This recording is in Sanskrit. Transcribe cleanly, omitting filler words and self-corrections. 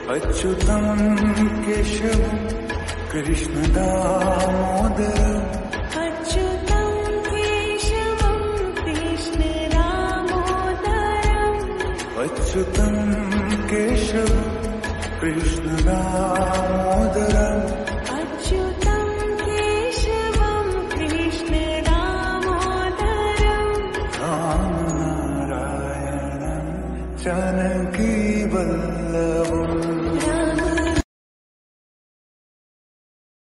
अच्युतं केशवं कृष्ण दामोदरम् अच्युतं केशवं कृष्ण दामोदरम् अच्युतं केशवं कृष्ण दामोदरम् अच्युतं केशवं कृष्ण दामोदरम् राम नारायणं जानकी वल्लभम्